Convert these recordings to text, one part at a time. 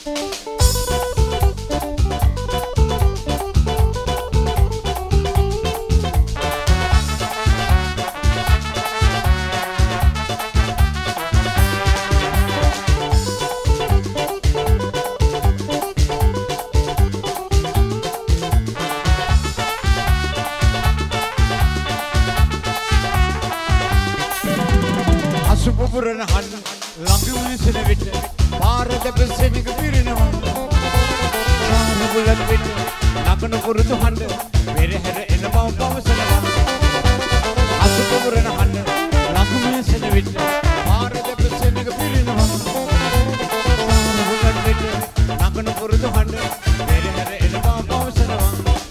පුරන හන්න ළඟම සින විට පාර දෙපසෙනක පිරිනවා පාර බුලත් විට නගන පුරුදු හන්න පෙරහැර එන බව පවසනවා අසුප පුරන හන්න ළඟම සින විට පාර දෙපසෙනක පිරිනවා පාර බුලත් විට නගන පුරුදු හන්න පෙරහැර එන බව පවසනවා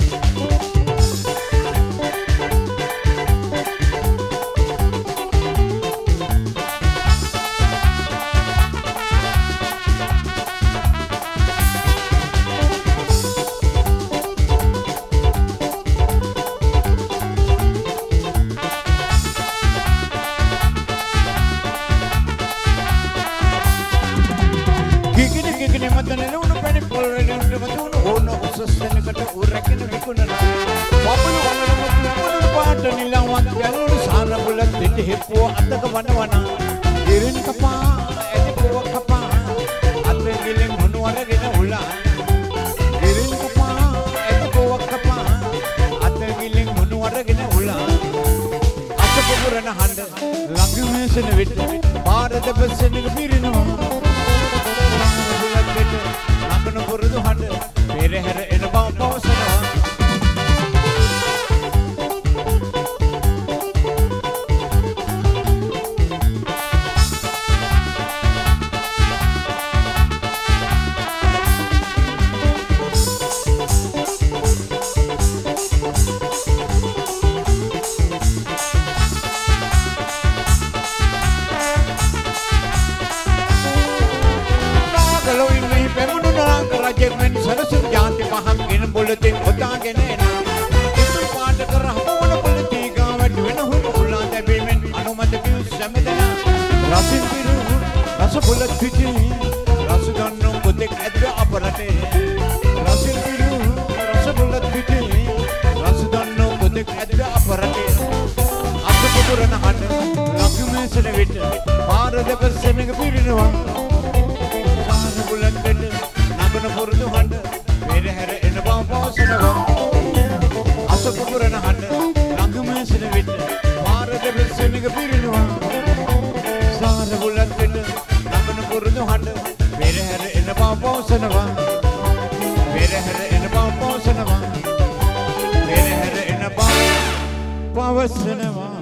Hippo atta ka wana wana irin kapa edi ko kapa atte gilen honu aragena ulla irin kapa edi ko kapa atte gilen honu aragena ulla atta purana handa langme sen vit bharata besenga pirinawa bulat bet nagana purudu handa perehara ena bawa pawasanawa Bulletin hotaගෙන එන ඉතුරු පාට කර හමුවන පොලිටි ගාවට වෙන හුරු උලා දැබීමෙන් අනුමත පියු සැමදෙන රසින් පිරු රස බුලත් පිටි රස ගන්නු පොතෙක් ඇද්ද අපරටේ රසින් පිරු රස බුලත් පිටි රස ගන්නු පොතෙක් ඇද්ද අපරටේ අසපුරන හඬ ලක්මේසන විට පාර දෙක සෙමෙක පිරිනවා සාන බුලත් පිට නගන පුරුදු හඬ පෙරහැර එන බව පවසනවා අසපුරන හඬ ළඟම සින විට පාර දෙක සෙමෙක පිරිනවා සාන බුලත් පිට නගන පුරුදු හඬ පෙරහැර එන බව පවසනවා පෙරහැර එන බව පවසනවා පෙරහැර එන බව පවසනවා